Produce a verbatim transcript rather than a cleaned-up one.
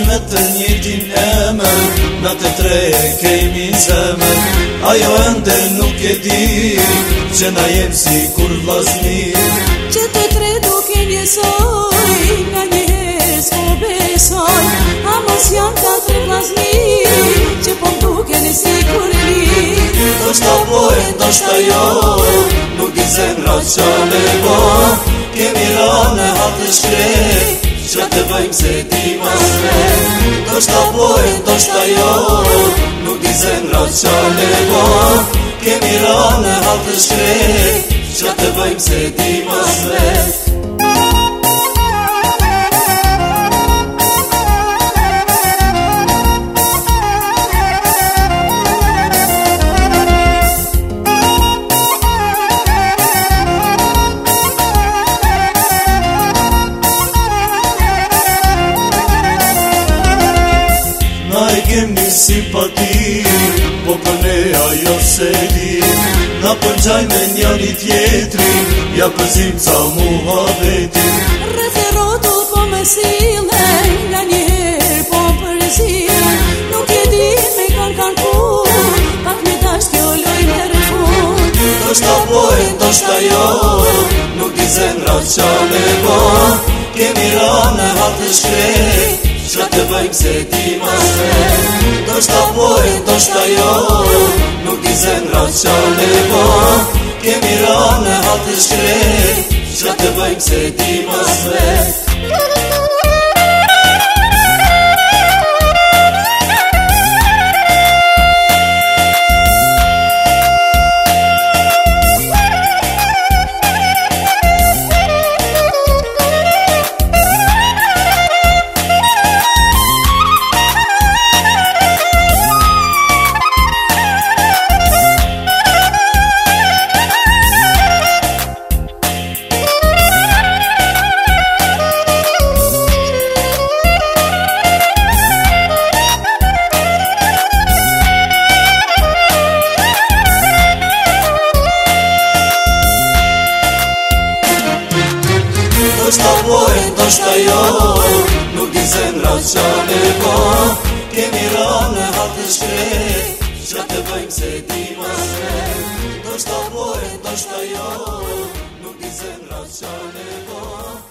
me të njëjtin emër, na të tre e kemi zemër. Ajo ende nuk e di që na jem si kur vllazni, që të tre duke njësoj, nga njëherë s'po besoj. A mos janë katër vllazni që po m'duken si kur një. Ndoshta po e ndoshta jo, nuk di zemra qa me bo. Kemi ranë e hatë shkret, qa të bëjmë se ti ma shret. Ndoshta po e ndoshta jo, nuk di zemra qa me bo. Kemi ranë e hatë shkret, qa të bëjmë se ti ma shret. Kemi simpati, po për ne ajo se di. Na përgjaj me njani tjetri, ja përzim ca muhabeti. Referotu po me sile, nga njëherë po përzile. Nuk e di me kanë kanë pun, pak me dash kjo loj me refun. Ndoshta po e ndoshta jo, nuk di zemra qa me bo. Kemi ranë e hatë shkret, qa të bëjmë se ti ma shret. Ndoshta po e ndoshta jo, nuk di zemra qa me bo. Kemi ranë e hatë shkret, qa të bëjmë se ti ma shret. Ndoshta po e ndoshta jo, nuk di zemra qa me bo. Kemi ranë e hatë shkret, qa të bëjmë se ti ma shret. Ndoshta po e ndoshta jo, nuk di zemra qa me bo.